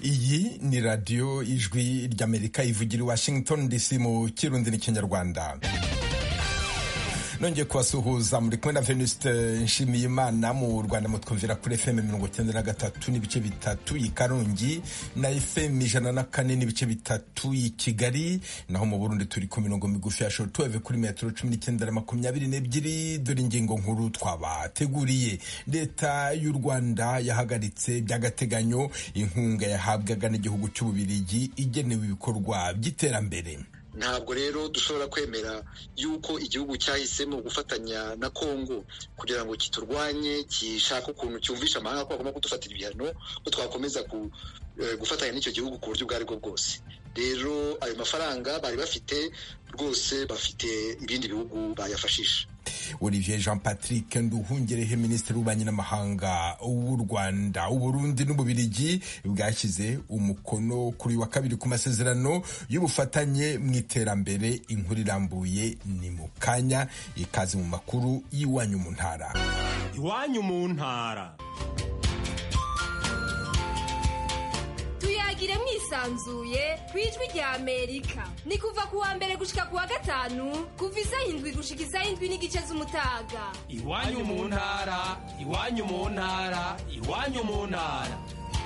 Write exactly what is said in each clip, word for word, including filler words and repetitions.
iyi ni radiyo ijwi ry'Amerika ivugira i Washington D C mu kirundi n'ikinyarwanda. Nongeye kubasuhuza muri kumwe na Venuste Nshimiyimana. Mu Rwanda mutwumvira kuri F M mirongo icyenda na gatatu n'ibice bitatu i Karongi na F M ijana na kane n'ibice bitatu i Kigali, naho mu Burundi turi ku mirongo migufi ya shortwave kuri metero cumi n'icyenda na makumyabiri n'ebyiri. Dore ingingo nkuru twabateguriye. Leta y'u Rwanda yahagaritse by'agateganyo inkunga yahabwaga n'igihugu cy'Ububiligi igenewe ibikorwa by'iterambere. Ntabwo rero dushobora kwemera yuko igihugu cyahisemo gufatanya na Kongo kugira ngo kiturwanye, kishaka ukuntu cyumvisha amahanga ko bagomba kudufatira ibihano, ko twakomeza ku, uh, gufatanya n'icyo gihugu ku buryo ubwo aribwo bwose. Rero ayo mafaranga bari bafite rwose, bafite ibindi bihugu bayafashisha. Olivier Jean Patrick Nduhungirehe, Minisitiri w'Ububanyi n'Amahanga w'u Rwanda, Uburundi n'Ububiligi bwashyize umukono kuri wa kabiri ku masezerano y'ubufatanye mu iterambere. Inkuru irambuye ni mu kanya, ikaze mu makuru y'iwanyu mu ntara. Iwanyu mu ntara tuyagire mwisanzuye kwijwi rya Amerika. Ni kuva ku wa mbere gushika ku wa gatanu kuva isaha indwi gushika isaha indwi n'igice z'umutaga. Iwanyu mu ntara, iwanyu mu ntara, iwanyu mu ntara.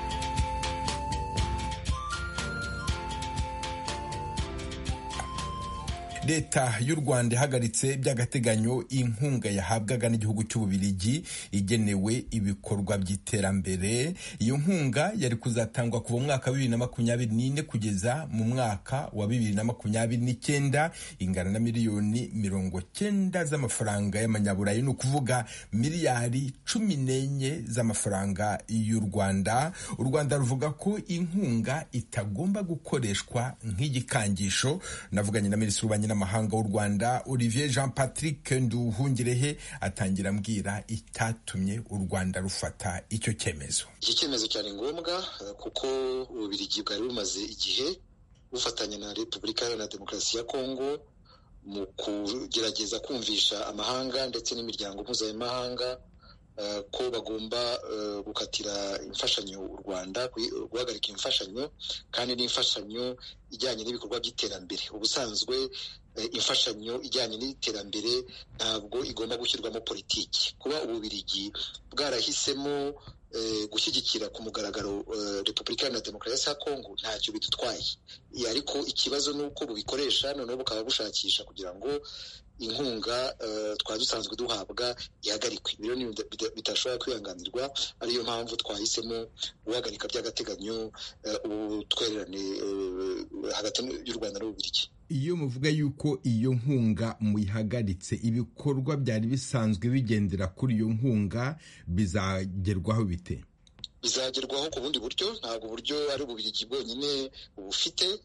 Leta y'u Rwanda ihagaritse by'agateganyo inkunga yahabwaga n'igihugu cy'Ububiligi igenewe ibikorwa by'iterambere. Iyo nkunga yari kuzatangwa kuva mu mwaka wa bibiri na makumyabiri n'ine kugeza mu mwaka wa bibiri na makumyabiri n'icyenda, ingana na miliyoni mirongo cyenda z'amafaranga y'amanyaburayi, ni ukuvuga miliyari cumi n'enye z'amafaranga y'u Rwanda. U Rwanda ruvuga ko inkunga itagomba gukoreshwa nk'igikangisho. Navuganye na Minisitiri w'Ububanyi n'Amahanga w'u Rwanda, Olivier Jean Patrick Nduhungirehe, atangira ambwira icyatumye u Rwanda rufata icyo cyemezo. Iki cyemezo cyari ngombwa kuko Ububiligi bwari bumaze igihe bufatanya na Repubulika Iharanira Demokarasi ya Kongo mu kugerageza kumvisha amahanga ndetse n'imiryango mpuzamahanga ko bagomba gukatira imfashanyo u Rwanda, guhagarika imfashanyo kandi n'imfashanyo ijyanye n'ibikorwa by'iterambere. Ubusanzwe imfashanyo ijyanye n'iterambere ntabwo igomba gushyirwamo politiki. Kuba Ububiligi bwarahisemo gushyigikira ku mugaragaro Repubulika Iharanira Demokarasi ya Kongo ntacyo bidutwaye, ariko ikibazo ni uko bubikoresha noneho bukaba bushakisha kugira ngo inkunga uh, twari dusanzwe duhabwa ihagarikwe. Ibiro ni bitashobora kwihanganirwa, ariyo mpamvu twahisemo guhagarika by'agateganyo ubutwererane uh, hagati y'u Rwanda n'Ububiligi. Iyo muvuga yuko iyo nkunga muyihagaritse, ibikorwa byari bisanzwe bigendera kuri iyo nkunga bizagerwaho bite? Bizagerwaho ku bundi buryo, ntabwo uburyo ari Ububiligi bwonyine bufite.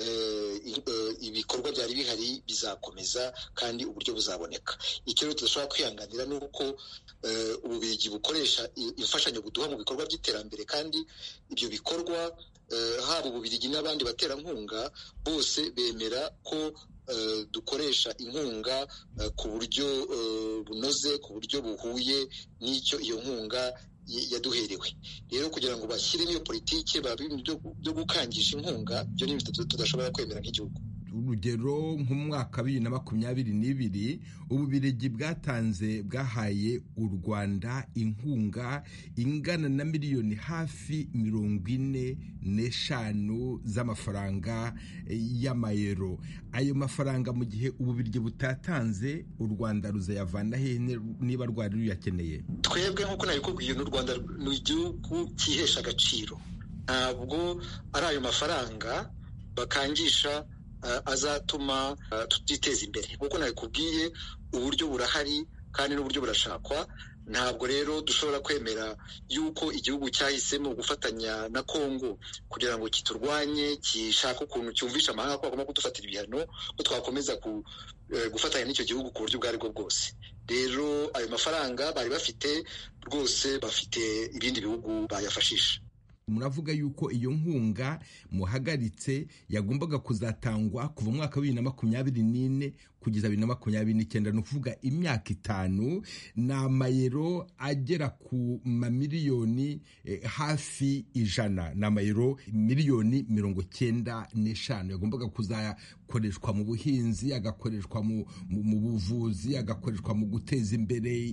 Ibikorwa byari bihari bizakomeza kandi uburyo buzaboneka. Icyo rero tudashobora kwihanganira ni uko Ububiligi bukoresha imfashanyo buduha mu bikorwa by'iterambere, kandi ibyo bikorwa haba Ububiligi n'abandi baterankunga bose bemera ko dukoresha inkunga ku buryo bunoze, ku buryo buhuye n'icyo iyo nkunga yaduherewe. Rero kugira ngo bashyiremo iyo politiki byo gukangisha inkunga, byo ni ibintu tudashobora kwemera nk'igihugu. Urugero nko mu mwaka wa bibiri na makumyabiri n'ibiri Ububiligi bwatanze bwahaye u Rwanda inkunga ingana na miliyoni hafi mirongo ine n'eshanu z'amafaranga y'amayero. Ayo mafaranga mu gihe Ububiligi butatanze, u Rwanda ruzayavana he niba rwari ruyakeneye? Twebwe nk'uko nabikubwiye, n'u Rwanda ni igihugu cyihesha agaciro, ntabwo ari ayo mafaranga bakangisha Uh, azatuma uh, tutiteza imbere. Kuko nabikubwiye, uburyo burahari kandi n'uburyo burashakwa. Ntabwo rero dushobora kwemera yuko igihugu cyahisemo gufatanya na Kongo kugira ngo kiturwanye, kishaka ukuntu cyumvisha amahanga ko bagomba kudufatira ibihano, ko twakomeza ku, uh, gufatanya n'icyo gihugu ku buryo ubwo aribwo bwose. Rero ayo mafaranga bari bafite rwose, bafite ibindi bihugu bayafashisha. Muravuga yuko iyo nkunga muhagaritse yagombaga kuzatangwa kuva mu mwaka wa bibiri na makumyabiri n'ine kugeza bibiri na makumyabiri n'icyenda, ni ukuvuga imyaka itanu, ni amayero agera ku mamiliyoni eh, hafi ijana, ni amayero miliyoni mirongo cyenda n'eshanu yagombaga kuzakoreshwa mu buhinzi, agakoreshwa mu, mu, mu buvuzi, agakoreshwa mu guteza imbere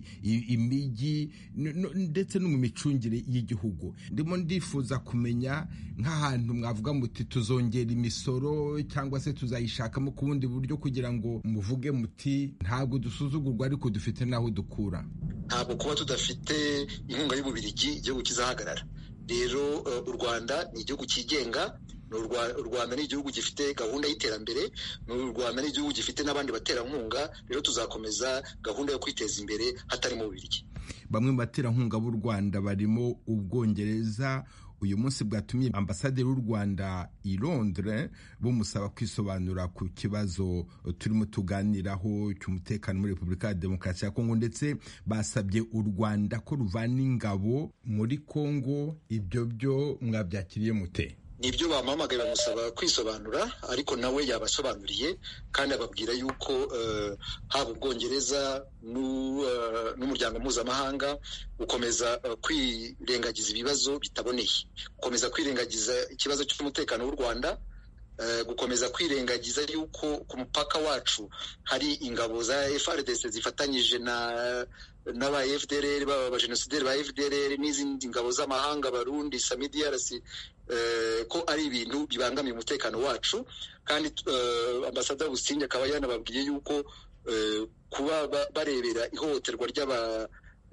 imijyi ndetse no mu micungire y'igihugu. Ndimo ndifuza kumenya nk'ahantu mwavuga muti tuzongera imisoro cyangwa se tuzayishakamo ku bundi buryo kugira ngo muvuge muti ntabwo dusuzugurwa ariko dufite n'aho dukura. Ntabwo kuba tudafite inkunga y'Ububiligi igihugu kizahagarara. Rero u Rwanda ni igihugu cyigenga, u Rwanda ni igihugu gifite gahunda y'iterambere, u Rwanda ni igihugu gifite n'abandi baterankunga. Rero tuzakomeza gahunda yo kwiteza imbere hatari mu Bubiligi. Bamwe mu baterankunga b'u Rwanda barimo Ubwongereza. Uyu munsi bwatumye ambasaderi w'u Rwanda i Londres bumusaba kwisobanura ku kibazo turimo tuganiraho cy'umutekano muri Repubulika ya Demokarasi ya Kongo, ndetse basabye u Rwanda ko ruvana ingabo muri Kongo. Ibyo byo mwabyakiriye mute? Nibyo bamuhamagaye bamusaba kwisobanura, ariko nawe yabasobanuriye kandi ababwira yuko uh, haba Ubwongereza n'umuryango uh, mpuzamahanga gukomeza uh, kwirengagiza ibibazo bitaboneye, gukomeza kwirengagiza ikibazo cy'umutekano w'u Rwanda, uh, gukomeza kwirengagiza yuko ku mupaka wacu hari ingabo za F A R D C zifatanyije na n'aba F D L R, baba genocidaire ba F D L R n'izindi ngabo z'amahanga, Barundi, Samidi R C, Uh, ko ari ibintu bibangamiye umutekano wacu. Kandi uh, ambasada Busingye akaba yanababwiye yuko uh, kuba ba, barebera ihohoterwa ry'aba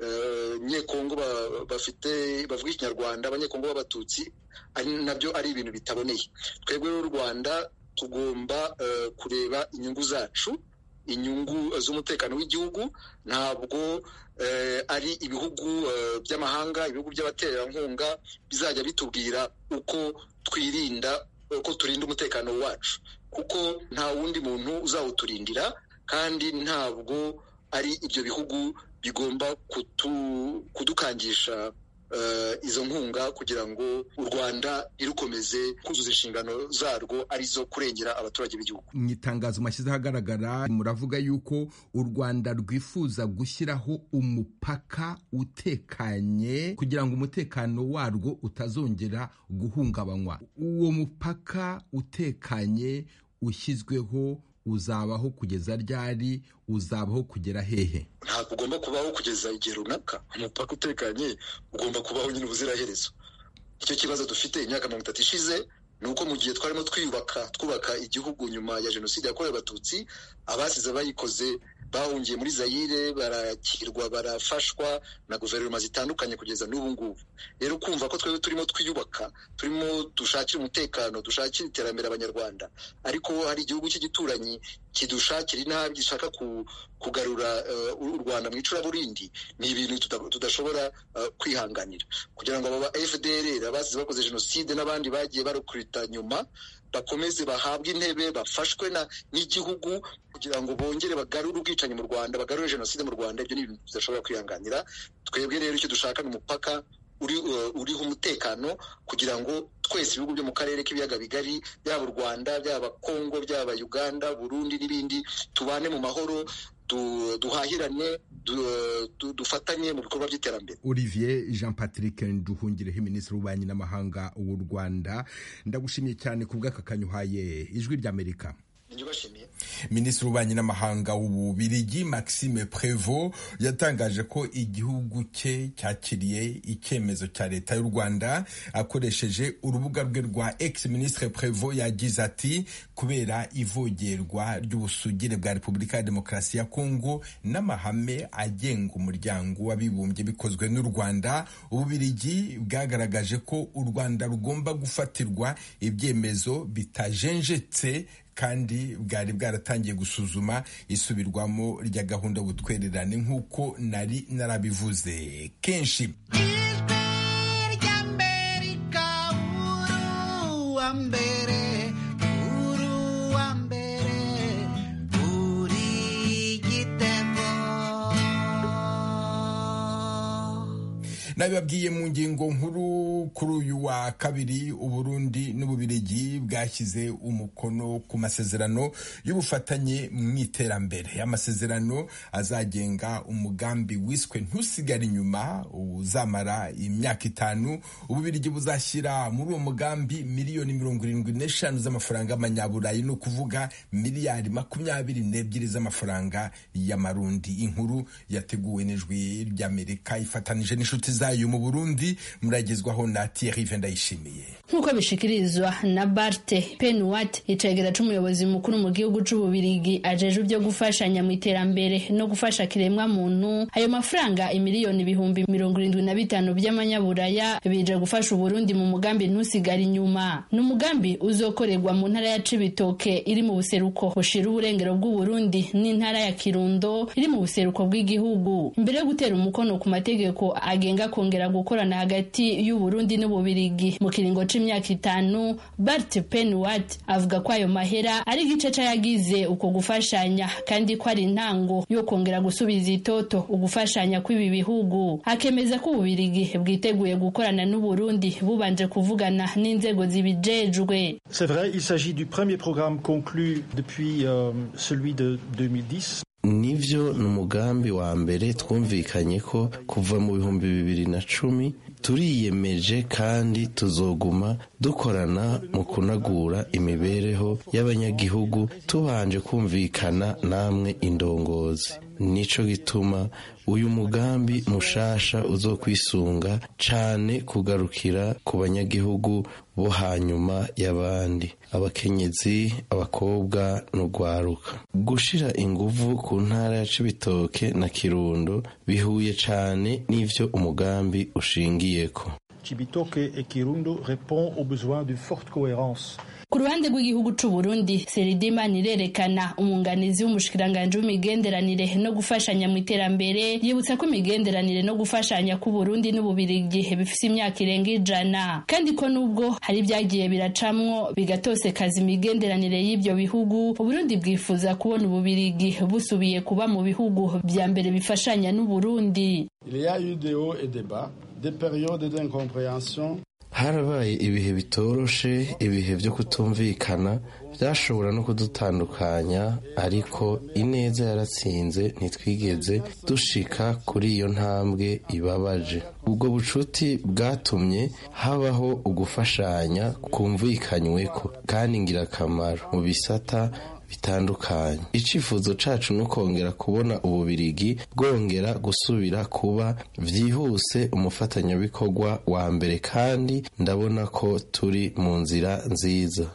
uh, nyekongo ba, bafite bavuga ikinyarwanda, abanyekongo b'abatutsi, ari nabyo ari ibintu bitaboneye. Twebwe n'u Rwanda tugomba uh, kureba inyungu zacu, inyungu z'umutekano w'igihugu. Ntabwo uh, ari ibihugu uh, by'amahanga, ibihugu by'abaterankunga bizajya bitubwira uko twirinda, uko turinda umutekano wacu, kuko nta wundi muntu uzawuturindira, kandi ntabwo ari ibyo bihugu bigomba kutu, kudukangisha Uh, izo nkunga kugira ngo u Rwanda irukomeze kuzuza inshingano zarwo arizo kurengera abaturage b'igihugu. Mu itangazo mashyize ahagaragara muravuga yuko u Rwanda rwifuza gushyiraho umupaka utekanye kugira ngo umutekano warwo utazongera guhungabanywa. Uwo mupaka utekanye ushyizweho uzabaho kugeza ryari? Uzabaho kugera hehe? Ntabwo ugomba kubaho kugeza igihe runaka. Umupaka utekanye ugomba kubaho nyine ubuziraherezo. Icyo kibazo dufite imyaka mirongo itatu ishize ni uko mu gihe twarimo twiyubaka twubaka igihugu nyuma ya jenoside yakorewe Abatutsi, abasize bayikoze bahungiye muri Zaire, barakirwa, barafashwa na guverinoma zitandukanye kugeza n'ubu ngubu. Rero kumva ko twebwe turimo twiyubaka, turimo dushakira umutekano, dushakira iterambere abanyarwanda, ariko hari igihugu cy'igituranyi kidushakira inabi, gishaka ku, kugarura uh, u Rwanda mu icuraburindi, ni ibintu tudashobora uh, kwihanganira. Kugira ngo aba F D L R abasize bakoze jenoside n'abandi bagiye barukurita nyuma bakomeze bahabwe intebe, bafashwe na n'igihugu kugira ngo bongere bagarure ubwicanyi mu Rwanda, bagarure jenoside mu Rwanda, ibyo ni ibintu tudashobora kwihanganira. Twebwe rero icyo dushaka ni umupaka uri uh, uriho umutekano kugira ngo twese ibihugu byo mu karere k'ibiyaga bigari, byaba u Rwanda, byaba Kongo, byaba Uganda, Burundi n'ibindi, tubane mu mahoro, du, duhahirane, du, du, dufatanye mu bikorwa by'iterambere. Olivier Jean Patrick Nduhungirehe, Minisitiri w'Ububanyi n'Amahanga w'u Rwanda, ndagushimiye cyane ku bw'akakanyuhaye Ijwi ry'Amerika. Minisitiri w'Ububanyi n'Amahanga w'Ububiligi Maxime Prévost yatangaje ko igihugu cye cyakiriye icyemezo cya leta y'u Rwanda. Akoresheje urubuga rwe rwa X, Ministre Prévost yagize ati kubera ivogerwa ry'ubusugire bwa Repubulika ya Demokarasi ya Kongo n'amahame agenga umuryango w'abibumbye bikozwe n'u Rwanda, Ububiligi bwagaragaje ko u Rwanda rugomba gufatirwa ibyemezo bitajenjetse kandi bwari bwaratangiye gusuzuma isubirwamo rya gahunda y'ubutwererane nk'uko nari narabivuze kenshi. nabibabwiye mu ngingo nkuru kuri uyu wa kabiri Uburundi n'Ububirigi bwashyize umukono ku masezerano y'ubufatanye mu iterambere. Amasezerano azagenga umugambi wiswe ntusigare inyuma uzamara imyaka itanu. Ububirigi buzashyira muri uwo mugambi miliyoni mirongo irindwi n'eshanu z'amafaranga y'amanyaburayi, no kuvuga miliyari makumyabiri n'ebyiri z'amafaranga y'amarundi. Inkuru yateguwe n'Ijwi ry'Amerika ifatanije n'inshuti zayo mu Burundi, muragezwaho na Thierry Vendayishimiye. Nkuko bishikirizwa na Bart Penwat, icegera c'umuyobozi mukuru mu gihugu c'Ububirigi ajeje byo gufashanya mu iterambere no gufasha kiremwa muntu, ayo mafaranga imiliyoni ibihumbi mirongo irindwi na bitanu by'amanyaburaya bije gufasha Uburundi mu mugambi ntusigara inyuma. N'umugambi uzokorerwa mu ntara ya Cibitoke iri mu buseruko bushira uburengero bw'Uburundi n'intara ya Kirundo iri mu buseruko bw'igihugu. Imbere yo gutera umukono ku mategeko agenga kongera gukorana hagati y'Uburundi n'Ububirigi mu kiringo c'imyaka itanu, Bart Penwat avuga ko ayo mahera ari igice cayagize uko gufashanya, kandi ko ari intango yo kongera gusubiza itoto ugufashanya kw'ibi bihugu. Akemeza ko Ububirigi bwiteguye gukorana n'Uburundi bubanje kuvugana n'inzego zibijejwe. C'est vrai, il s'agit du premier programme conclu depuis euh, celui de deux mille dix. Nivyo n'umugambi wa mbere twumvikanye ko kuva mu bihumbi bibiri na cumi turiyemeje kandi tuzoguma dukorana mu kunagura imibereho y'abanyagihugu tubanje kumvikana namwe indongozi. Nico gituma uyu mugambi mushasha uzokwisunga cane kugarukira ku banyagihugu bo hanyuma y'abandi, abakenyezi, abakobwa n'ugwaruka. Gushira inguvu ku ntara ya Cibitoke na Kirundo bihuye cane n'ivyo umugambi ushingiyeko. Cibitoke et Kirundo répond aux besoins d'une forte cohérence. Ku ruhande rw'igihugu c'u Burundi, Seridima nirerekana umunganizi w'umushikiranganje w'imigenderanire no gufashanya mu iterambere, yibutsa ko imigenderanire no gufashanya ku Burundi n'Ububirigi bifise imyaka irenga ijana, kandi ko nubwo hari byagiye biracamwo bigatosekaza imigenderanire y'ibyo bihugu, Uburundi bwifuza kubona Ububirigi busubiye kuba mu bihugu bya mbere bifashanya n'Uburundi. Il y a eu des hauts et des bas, des périodes d'incompréhension. Harabaye ibihe bitoroshe, ibihe byo kutumvikana byashobora no kudutandukanya, ariko ineza yaratsinze, ntitwigeze dushika kuri iyo ntambwe ibabaje. Ubwo bucuti bwatumye habaho ugufashanya kumvikanyweko kandi ngirakamaro mu bisata bitandukanye. Icifuzo cacu no kongera kubona Ububirigi bwongera gusubira kuba vyihuse umufatanyabikorwa wa mbere, kandi ndabona ko turi mu nzira nziza.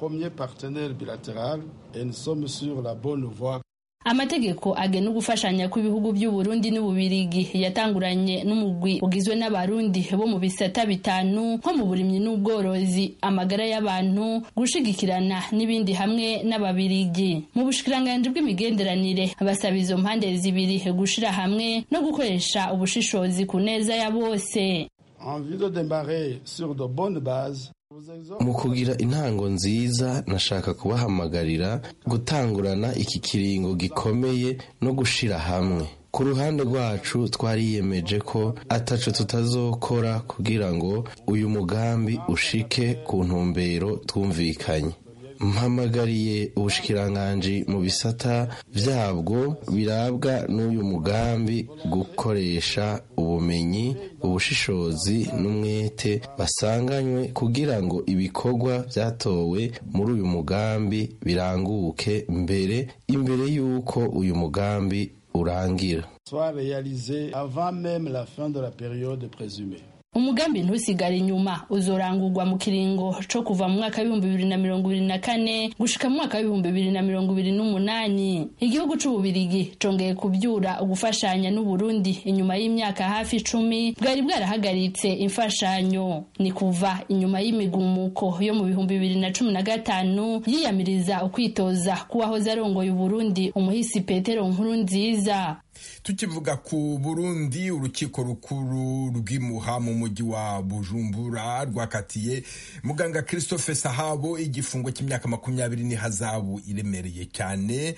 Amategeko agena gufashanya kw'ibihugu by'u Burundi n'Ububirigi yatanguranye n'umugwi ugizwe n'abarundi bo mu bisata bitanu nko mu burimyi n'ubworozi, amagara y'abantu, gushigikirana n'ibindi hamwe n'Ababirigi. Mu bushikiranganje bw'imigenderanire basaba izo mpande zibiri gushira hamwe no gukoresha ubushishozi ku neza ya bose. En vue de démarrer sur de bonnes bases, mu kugira intango nziza, nashaka kubahamagarira gutangurana iki kiringo gikomeye no gushira hamwe. Ku ruhande rwacu twariyemeje ko ataco tutazokora kugira ngo uyu mugambi ushike ku ntumbero twumvikanye. Mpamagariye ubushikiranganje mu bisata vyabwo birabwa n'uyu mugambi gukoresha ubumenyi, ubushishozi n'umwete basanganywe kugira ngo ibikorwa vyatowe muri uyu mugambi biranguke mbere imbere yuko uyu mugambi urangira. Soit réalisé avant même la fin de la période présumée. Umugambi ntusigare inyuma uzorangurwa mu kiringo co kuva mu mwaka w'ibihumbi bibiri na mirongo ibiri na kane gushika mu mwaka w'ibihumbi bibiri na mirongo ibiri n'umunani. Igihugu c'Ububirigi congeye kubyura ugufashanya n'Uburundi inyuma y'imyaka hafi icumi bwari bwarahagaritse imfashanyo. Ni kuva inyuma y'imigumuko yo mu bihumbi bibiri na cumi na gatanu yiyamiriza ukwitoza kuwahoze arongoye Uburundi umuhisi Petero Nkurunziza. tukivuga ku Burundi, urukiko rukuru rw'imuha mu mujyi wa Bujumbura rwakatiye muganga Christophe Sahabo igifungo cy'imyaka makumyabiri n'ihazabu iremereye cyane.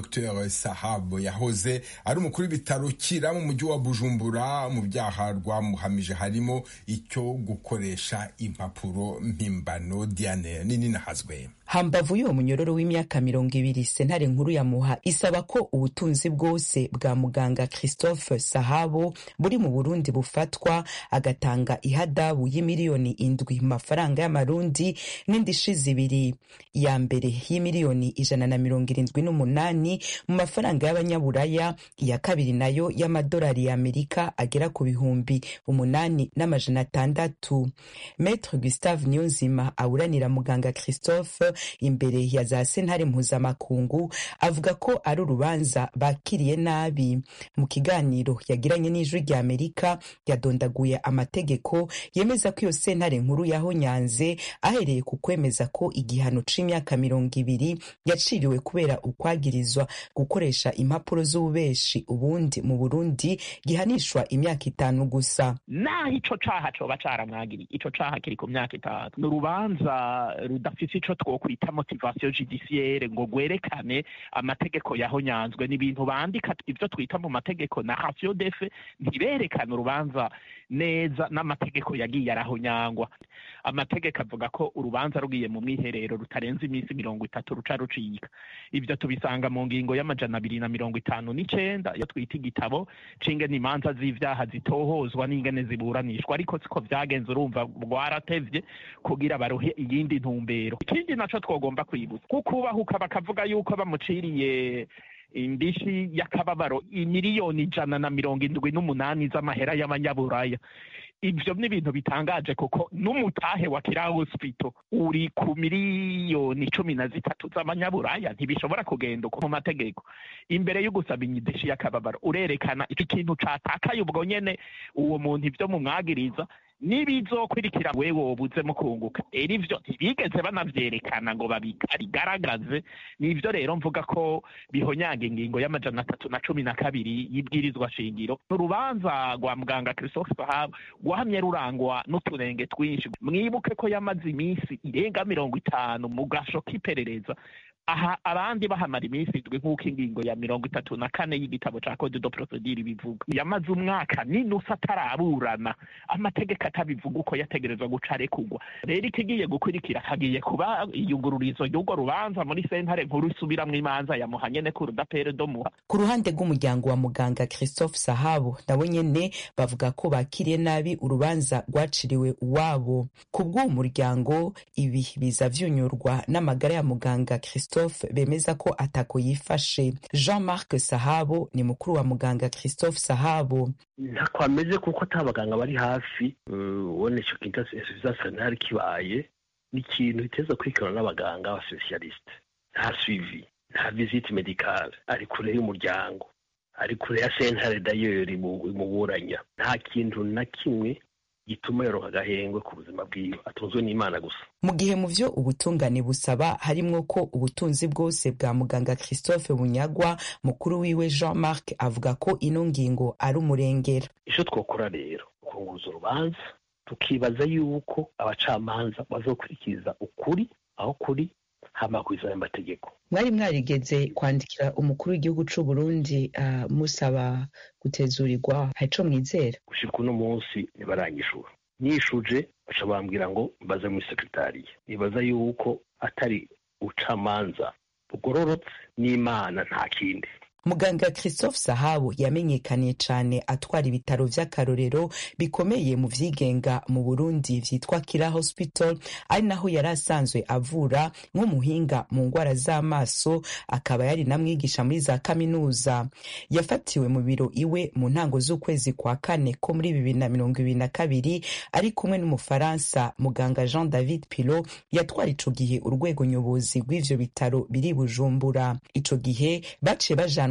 Dr Sahabo yahoze ari umukuru w'ibitaro Kira mu mujyi wa Bujumbura. Mu byaha rwamuhamije harimo icyo gukoresha impapuro mpimbano. Diane nini nahazwe. Hambavu y'uwo munyororo w'imyaka mirongo ibiri, sentare nkuru ya Muha isaba ko ubutunzi bwose bwa muganga Christophe Sahabo buri mu Burundi bufatwa, agatanga ihadabu y'imiliyoni indwi mu mafaranga y'amarundi n'indishi zibiri. Ya mbere y'imiliyoni ijana na mirongo irindwi n'umunani mu mafaranga y'abanyaburaya, iya kabiri nayo y'amadolari ya Amerika agera ku bihumbi umunani n'amajana atandatu. Maître Gustave Niyonzima aburanira muganga Christophe imbere ya za sentare mpuzamakungu avuga ko ari urubanza bakiriye nabi. Mu kiganiro yagiranye n'ijwi rya Amerika yadondaguye amategeko yemeza ko iyo sentare nkuru yahonyanze, ahereye ku kwemeza ko igihano c'imyaka mirongo ibiri yaciriwe kubera ukwagirizwa gukoresha impapuro z'ububeshi, ubundi mu Burundi gihanishwa imyaka itanu gusa. Naho ico caha coba caramwagiriye, ico caha kiri ku myaka itanu. Ni urubanza rudafise ico twokwita motivation judiciaire ngo gwerekane amategeko yahonyanzwe. N'ibintu bandika ivyo twita mu mategeko narration de fait, ntiberekana urubanza neza n'amategeko yagiye arahonyangwa. Amategeko avuga ko urubanza rugiye mu mwiherero rutarenze iminsi mirongo itatu ruca rucika. Ivyo tubisanga mu ngingo y'amajana abiri na mirongo itanu n'icenda iyo twita igitabo c'ingene imanza z'ivyaha zitohozwa n'ingene ziburanishwa, ariko siko vyagenze. Urumva rwaratevye kugira baruhe iyindi ntumbero. Ikindi naco twogomba kwibutsa kuko ubahuka bakavuga yuko bamuciriye indishi y'akababaro imiliyoni ijana na mirongo indwi n'umunani z'amahera y'abanyaburaya. Ivyo ni ibintu bitangaje kuko n'umutahe wa Kira Hospital uri ku miliyoni cumi na zitatu z'amanyaburaya. Ntibishobora kugenda uko mu mategeko. Imbere yo gusaba indishi y'akababaro urerekana ikintu catakaye ubwo nyene uwo muntu ivyo mumwagiriza nibizokwirikira wewe wobuze mu kunguka. Eri ivyo ntibigeze banavyerekana ngo babigaragaze. Nivyo rero mvuga ko bihonyanga ingingo y'amajana atatu na cumi na kabiri y'ibwirizwa shingiro. Urubanza rwa muganga Christophe Sahabo rwahamye rurangwa n'uturenge twinshi. Mwibuke ko yamaze iminsi irenga mirongo itanu mu gasho k'iperereza, aha abandi bahamara iminsi indwi nk'uko ingingo ya mirongo itatu na kane y'igitabo ca Code de Procedure bivuga. Yamaze umwaka n'inusu ataraburana, amategeko atabivuga uko yategerezwa guca arekurwa. Rero ikigiye gukurikira hagiye kuba iyungururizo y'urwo rubanza muri sentare nkuru isubiramwo imanza ya Muha nyene ku rudapere do Muha. Ku ruhande rw'umuryango wa muganga Christophe Sahabo nabo nyene bavuga ko bakiriye nabi urubanza rwaciriwe uwabo. Ku bw'uwo muryango ibi biza vyunyurwa n'amagara ya muganga Christophe bemeza ko atako yifashe. Jean-Marc Sahabo ni mukuru wa muganga Christophe Sahabo. Ntako ameze kuko atabaganga bari hafi. Ubone ico kintu cyose ntari kibaye ni ikintu biteza kwikana n'abaganga aba specialiste. Nta suivi, nta visite médicale, ari kure y'umuryango, ari kure ya sentare dayeri mu buranya. Nta kintu na kimwe gituma yoroka agahengwe ku buzima bwiwe, atunzwe n'Imana gusa. Mu gihe mu vyo ubutungane busaba harimwo ko ubutunzi bwose bwa muganga Christophe bunyagwa, mukuru wiwe Jean-Marc avuga ko ino ngingo ari umurengera. Ico twokora rero kunguruza urubanza tukibaza yuko abacamanza bazokurikiza ukuri aho kuri hama kwizana amategeko. Mwari mwarigeze kwandikira umukuru w'igihugu c'u Burundi uh, musaba gutezurirwa, haico mwizera? Gushika uno munsi ntibaranyishura. Nishuje baca bambwira ngo mbaze muri sekretariya. Nibaza yuko atari ucamanza bugororotse n'Imana nta kindi. Muganga Christophe Sahabo yamenyekaniye cane atwara ibitaro vy'akarorero bikomeye mu vyigenga mu Burundi vyitwa Kira Hospital, ari naho yari asanzwe avura nk'umuhinga mu ngwara z'amaso, akaba yari namwigisha muri za kaminuza. Yafatiwe mu biro iwe mu ntango z'ukwezi kwa kane ko muri bibiri na mirongo ibiri na kabiri ari kumwe n'umufaransa muganga Jean David Pilot yatwara ico gihe urwego nyobozi rw'ivyo bitaro biri Bujumbura. Ico gihe baciye bajanwa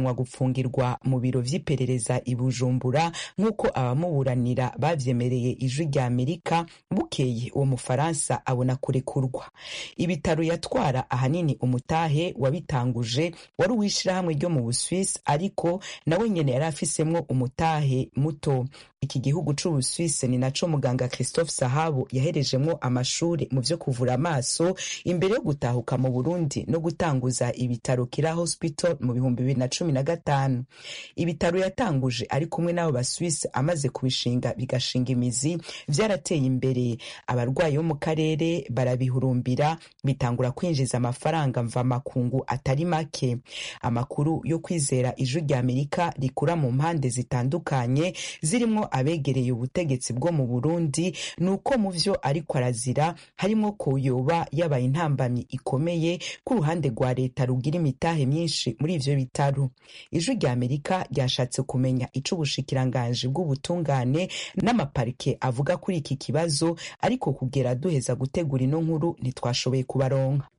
ajanwa gupfungirwa mu biro vy'iperereza i Bujumbura nk'uko abamuburanira bavyemereye ijwi rya Amerika. Bukeye uwo mufaransa abona kurekurwa. Ibitaro yatwara ahanini umutahe wabitanguje wari uw'ishirahamwe ryo mu Buswisi, ariko nawe nyene yari afisemwo umutahe muto. Iki gihugu c'Ubuswisi ni naco muganga Christophe Sahabo yaherejemwo amashuri mu vyo kuvura amaso imbere yo gutahuka mu Burundi no gutanguza ibitaro Kira Hospital mu bihumbi bibiri na cumi na gatanu. Ibitaro yatanguje ari kumwe n'abo Baswisi, amaze kubishinga bigashinga imizi, vyarateye imbere. Abarwayi bo mu karere barabihurumbira, bitangura kwinjiza amafaranga mva makungu atari make. Amakuru yo kwizera ijwi rya Amerika rikura mu mpande zitandukanye zirimwo abegereye ubutegetsi bwo mu Burundi nuko mu vyo ariko arazira harimo ko yoba yabaye intambamyi ikomeye ku ruhande rwa leta rugira imitahe myinshi muri ivyo bitaro. Ijwi rya Amerika ryashatse kumenya ico ubushikiranganje bw'ubutungane n'amaparike avuga kuri iki kibazo, ariko kugera duheza gutegura ino nkuru ntitwashoboye kubaronka.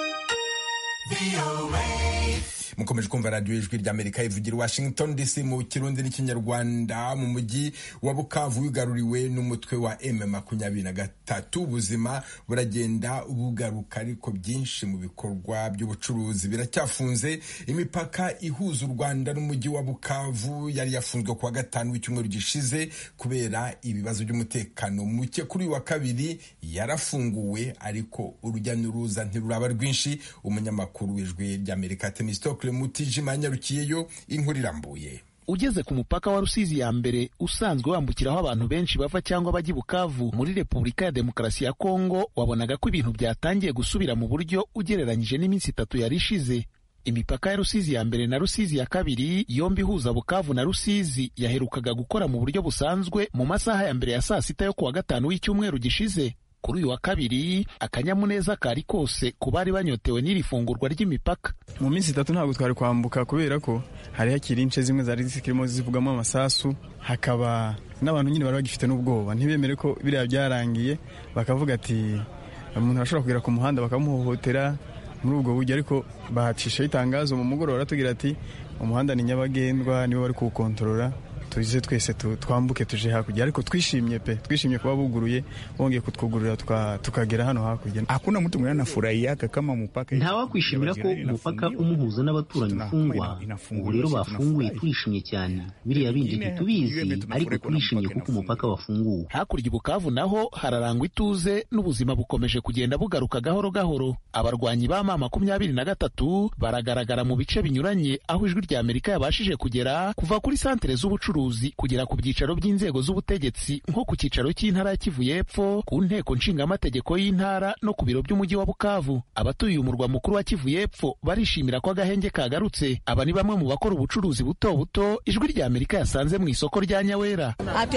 mukomeje kumva radio ijwi rya Amerika ivugira Washington D C mu Kirundi n'ikinyarwanda. Mu mujyi wa Bukavu wigaruriwe n'umutwe wa M makumyabiri na gatatu, ubuzima buragenda bugaruka, ariko byinshi mu bikorwa by'ubucuruzi biracyafunze. Imipaka ihuza u Rwanda n'umujyi wa Bukavu yari yafunzwe kuwa gatanu w'icyumweru gishize kubera ibibazo by'umutekano muke. Kuri wa kabiri yarafunguwe, ariko urujya n'uruza ntiruraba rwinshi. Umunyamakuru w'ijwi rya Amerika Temistokle Mutijima yanyarukiyeyo inkuru irambuye. Ugeze ku mupaka wa Rusizi ya mbere usanzwe wambukiraho abantu benshi bava cyangwa bajya Bukavu muri Repubulika ya Demokarasi ya Kongo, wabonaga ko ibintu byatangiye gusubira mu buryo ugereranyije n'iminsi itatu yari ishize. Imipaka ya Rusizi ya mbere na Rusizi ya kabiri yombi ihuza Bukavu na Rusizi yaherukaga gukora mu buryo busanzwe mu masaha ya mbere ya saa sita yo kuwa gatanu w'icyumweru gishize. Kuri uyu wa kabiri akanyamuneza kari kose ku bari banyotewe n'iri fungurwa ry'imipaka. Mu minsi itatu ntabwo twari kwambuka kubera ko hari hakiri ince zimwe zari zikirimo zivugamo amasasu, hakaba n'abantu nyine bari bagifite n'ubwoba, ntibemere ko biriya byarangiye, bakavuga ati umuntu arashobora kugera ku muhanda bakamuhohotera muri ubwo buryo. Ariko bahacisha itangazo mu mugoroba baravugira ati umuhanda ni nyabagendwa, nibo bari kuwukontorora, tuzize twese twambuke tuje hakurya. Ariko twishimye pe, twishimye kuba buguruye, bongeye kutwugurura tukagera hano hakurya. Hakuna mtu mwenye anafurahia kama mpaka. Ntawa kwishimira ko umupaka umuhuza n'abaturanyi ufungwa. Ubu rero bafunguye, turishimye cyane. Biriya bindi ntitubizi, ariko turishimye kuko umupaka wafunguwe. Hakurya Bukavu naho hararangwa ituze n'ubuzima bukomeje kugenda bugaruka gahoro gahoro. Abarwanyi ba M makumyabiri na gatatu baragaragara mu bice binyuranye, aho ijwi rya Amerika yabashije kugera kuva kuri santere z'ubucuruzi kugera ku byicaro by'inzego z'ubutegetsi, nko ku cyicaro cy'intara ya Kivu y'Epfo, ku nteko nshingamategeko y'intara no ku biro by'umujyi wa Bukavu. Abatuye umurwa mukuru wa Kivu y'Epfo barishimira ko agahenge kagarutse. Aba ni bamwe mu bakora ubucuruzi buto buto ijwi rya Amerika yasanze mu isoko rya Nyawera.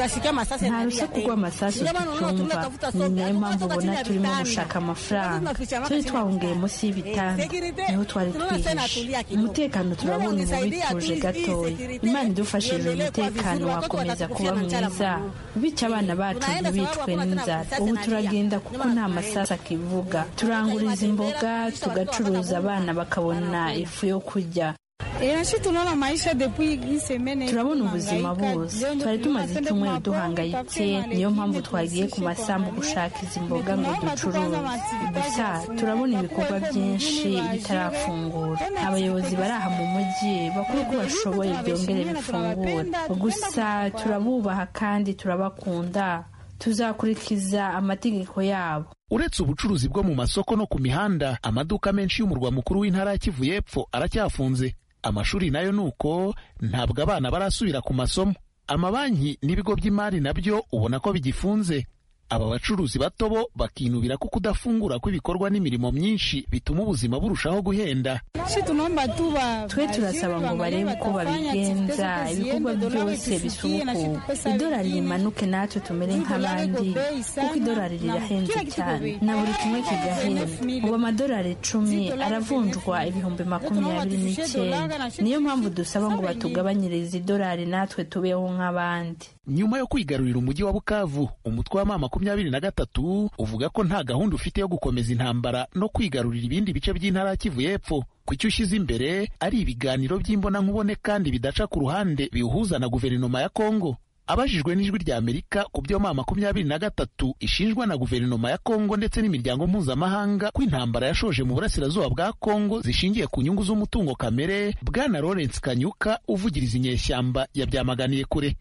Nta rusaku rw'amasasu tutumva, ni nayo mpamvu ubona turimo gushaka amafaranga. Turi twahungiye munsi y'ibitanda, niho twari twihishe. Umutekano turabona ubu bituje gatoya. Imana idufashije umutekano wakomeza kuba mwiza, bityo abana bacu ntibicwe n'inzara. Ubu turagenda kuko nta masasu akivuga, turanguriza imboga tugacuruza, abana bakabona ifu yo kurya. Turabona ubuzima bose, twari tumaze icyumweru duhangayitse, niyo mpamvu twagiye ku masambu gushaka izi mboga ngo ducuruze. Gusa turabona ibikorwa byinshi bitarafungura. Abayobozi bari aha mu mujyi bakora uko bashoboye byongere bifungure. Gusa turabubaha kandi turabakunda, tuzakurikiza amategeko yabo. Uretse ubucuruzi bwo mu masoko no ku mihanda, amaduka menshi y'umurwa mukuru w'intara ya Kivu y'Epfo aracyafunze. Amashuri nayo nuko ntabwo abana barasubira ku masomo. Amabanki n'ibigo by'imari nabyo ubona ko bigifunze. Aba bacuruzi bato bo bakinubira ko kudafungura kw'ibikorwa n'imirimo myinshi bituma ubuzima burushaho guhenda. Twe turasaba ngo barebe uko babigenza, ibikorwa byose bisubukuwe, idolari rimanuke natwe tumere nk'abandi, kuko idolari rirahenze cyane na buri kimwe kigahenda. Ubu amadolari icumi aravunjwa ibihumbi makumyabiri n'icyenda. Niyo mpamvu dusaba ngo batugabanyirize idolari natwe tubeho nk'abandi. Nyuma yo kwigarurira umujyi wa Bukavu, umutwe wa M makumyabiri na gatatu uvuga ko nta gahunda ufite yo gukomeza intambara no kwigarurira ibindi bice by'intara ya Kivu y'Epfo. Ku cyo ushyize imbere ari ibiganiro by'imbonankubone kandi bidaca ku ruhande biwuhuza na guverinoma ya Kongo. Abajijwe n'ijwi rya Amerika ku byo ma makumyabiri na gatatu ishinjwa na guverinoma ya Kongo ndetse n'imiryango mpuzamahanga ko intambara yashoje mu burasirazuba bwa Kongo zishingiye ku nyungu z'umutungo kamere, Bwana Lawrence Kanyuka uvugiriza inyeshyamba yabyamaganiye kure.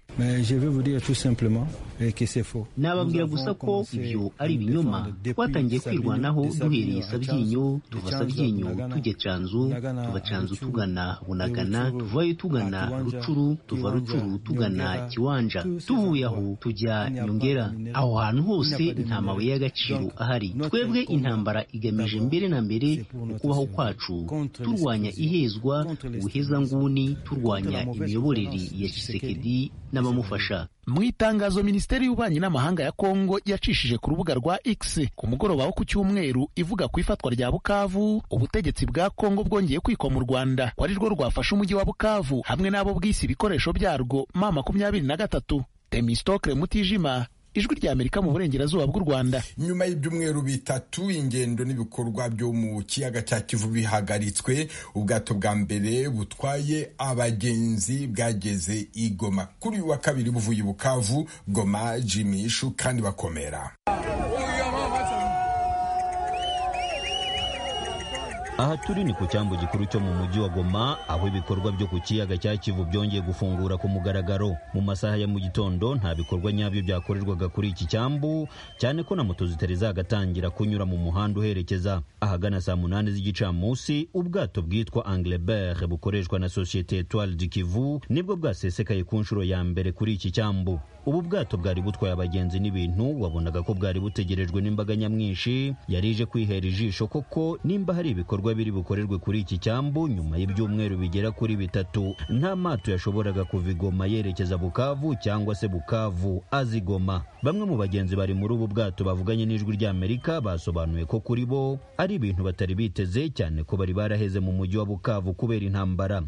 Nababwira gusa ko ibyo ari ibinyoma. Twatangiye kwirwanaho duhereye Sabyinyo, tuva Sabyinyo tujya Canzu, tuva Canzu tugana Bunagana, tuvayo tugana Rucuru, tuva Rucuru tugana Kiwanja, tuvuye aho tujya Nyongera. Aho hantu hose nta mabuye y'agaciro ahari. Twebwe intambara igamije mbere na mbere ukubaho kwacu, turwanya ihezwa, ubuhezanguni, turwanya imiyoborere ya Tshisekedi n'abamufasha. Mu itangazo Minisiteri y'Ububanyi n'Amahanga ya Kongo yacishije ku rubuga rwa X ku mugoroba wo ku cyumweru ivuga ku ifatwa rya Bukavu, ubutegetsi bwa Kongo bwongeye kwikwa mu Rwanda ko ari rwo rwafashe umujyi wa Bukavu hamwe n'abo bwise ibikoresho byarwo ma makumyabiri na gatatu. Temistokle Mutijima, Ijwi rya Amerika mu burengerazuba bw'u Rwanda. Nyuma y'ibyumweru bitatu ingendo n'ibikorwa byo mu kiyaga cya Kivu bihagaritswe, ubwato bwa mbere butwaye abagenzi bwageze i Goma kuri uyu wa kabiri buvuye Bukavu, Goma, Jimishu kandi bakomera. Aha turi ni ku cyambu gikuru cyo mu mujyi wa Goma, aho ibikorwa byo ku kiyaga cya Kivu byongeye gufungura ku mugaragaro. Mu masaha ya mu gitondo nta bikorwa nyabyo byakorerwaga kuri iki cyambu, cyane ko na moto zitari zagatangira kunyura mu muhanda uherekeza. Ahagana saa munani z'igicamunsi, ubwato bwitwa Anglebert bukoreshwa na Societe Etoile du Kivu nibwo bwasesekaye ku nshuro ya mbere kuri iki cyambu. Ubu bwato bwari butwaye abagenzi n'ibintu, wabonaga ko bwari butegerejwe n'imbaga nyamwinshi yarije kwihera ijisho koko nimba hari ibikorwa biri bukorerwe kuri iki cyambu nyuma y'ibyumweru bigera kuri bitatu. Nta mato yashoboraga kuva i Goma yerekeza Bukavu cyangwa se Bukavu azi Goma. Bamwe mu bagenzi bari muri ubu bwato bavuganye n'Ijwi rya Amerika basobanuye ko kuri bo ari ibintu batari biteze, cyane ko bari baraheze mu mujyi wa Bukavu kubera intambara.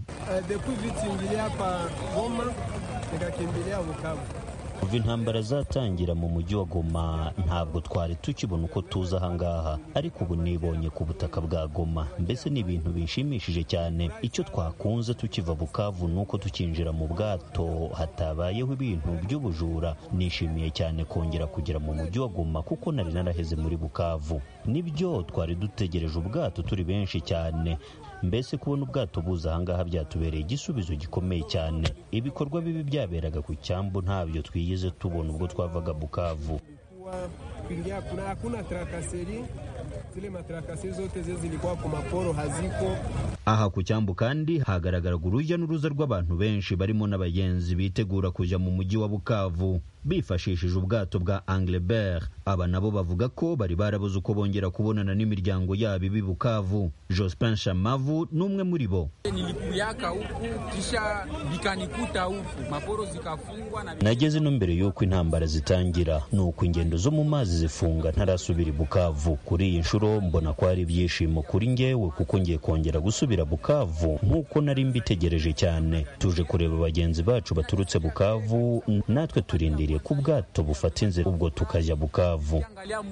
Kuva intambara zatangira mu mujyi wa Goma ntabwo twari tukibona uko tuza ahangaha, ariko ubu nibonye ku butaka bwa Goma, mbese ni ibintu bishimishije cyane. Icyo twakunze tukiva Bukavu nuko tukinjira mu bwato hatabayeho ibintu by'ubujura. Nishimiye cyane kongera kugera mu mujyi wa Goma kuko nari naraheze muri Bukavu. Nibyo twari dutegereje ubwato turi benshi cyane, mbese kubona ubwato buza ahangaha byatubereye igisubizo gikomeye cyane. Ibikorwa bibi byaberaga ku cyambu ntabyo twigeze tubona ubwo twavaga Bukavu. Aha ku cyambu kandi hagaragaraga urujya n'uruza rw'abantu benshi barimo n'abagenzi bitegura kujya mu mujyi wa Bukavu bifashishije ubwato bwa Anglebert. Aba nabo bavuga ko bari barabuze uko bongera kubonana n'imiryango yabo ibi Bukavu. Jospin Shamavu n'umwe muri bo. Nageze no mbere y'uko intambara zitangira, nuko ingendo zo mu mazi zifunga ntarasubira i Bukavu. Kuri iyi nshuro mbona ko ari ibyishimo kuri ngewe kuko ngiye kongera gusubira Bukavu nk'uko nari mbitegereje cyane. Tuje kureba bagenzi bacu baturutse Bukavu, natwe turindiriye ku bwato bufata inzira ubwo tukajya Bukavu.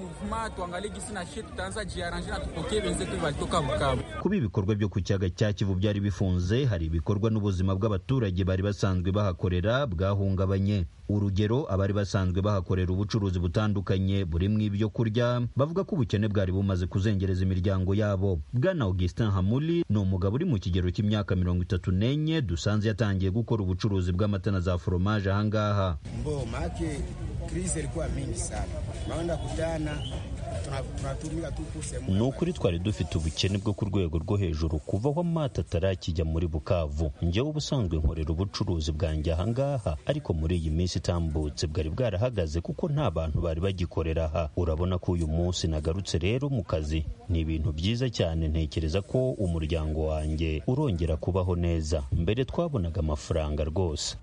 Kuba ibikorwa byo ku kiyaga cya Kivu byari bifunze, hari ibikorwa n'ubuzima bw'abaturage bari basanzwe bahakorera bwahungabanye. Urugero, abari basanzwe bahakorera ubucuruzi butandukanye burimo ibyo kurya bavuga ko ubukene bwari bumaze kuzengereza imiryango yabo. Bwana Augustin Hamuli ni umugabo uri mu kigero cy'imyaka mirongo itatu n'enye dusanze yatangiye gukora ubucuruzi bw'amata na za foromaje ahangaha. Mbo make krize ilikuwa mingi sana. Maana kutana ni ukuri twari dufite ubukene bwo ku rwego rwo hejuru kuva aho amata atarakijya muri Bukavu. Njyewe ubusanzwe nkorera ubucuruzi bwanjye ahangaha, ariko muri iyi minsi itambutse bwari bwarahagaze kuko nta bantu bari bagikorera aha. Urabona ko uyu munsi nagarutse rero mu kazi. Ni ibintu byiza cyane, ntekereza ko umuryango wanjye urongera kubaho neza. Mbere twabonaga amafaranga rwose.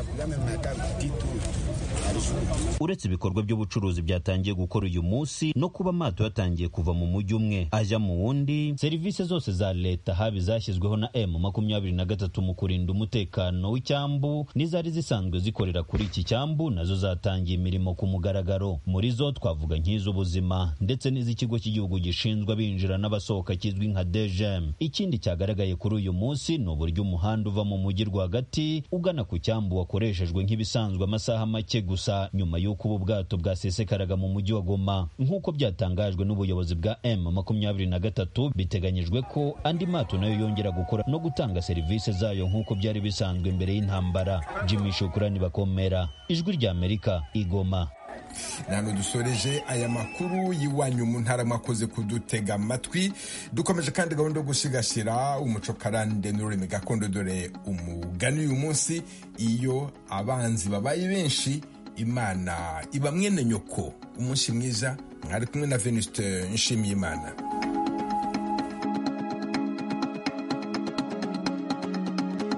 Uretse ibikorwa by'ubucuruzi byatangiye gukora uyu munsi, no kuba amato yatangiye kuva mu mujyi umwe ajya mu wundi, serivisi zose za leta haba izashyizweho na M makumyabiri na gatatu mu kurinda umutekano w'icyambu n'izari zisanzwe zikorera kuri iki cyambu nazo zatangiye imirimo ku mugaragaro. Muri zo twavuga nk'iz'ubuzima ndetse n'iz'ikigo cy'igihugu gishinzwe abinjira n'abasohoka kizwi nka D G M. Ikindi cyagaragaye kuri uyu munsi ni uburyo umuhanda uva mu mujyi rwagati ugana ku cyambu wakoreshejwe nk'ibisanzwe amasaha make gusa nyuma y'uko ubu bwato bwasesekaraga mu mujyi wa Goma. Nk'uko byatangajwe n'ubuyobozi bwa M makumyabiri na gatatu, biteganyijwe ko andi mato nayo yongera gukora no gutanga serivisi zayo nk'uko byari bisanzwe mbere y'intambara. Jimmy Shukrani Bakomera, Ijwi rya Amerika, Igoma. Nano dusoreje aya makuru yiwanyu mu ntara mwakoze kudutega amatwi. Dukomeje kandi gahunda yo gusigasira umuco karande n'ururimi gakondo, dore umugani uyu munsi: iyo abanzi babaye benshi Imana iba mwene nyoko. Umunsi mwiza, mwari kumwe na Venuste Nshimiyimana.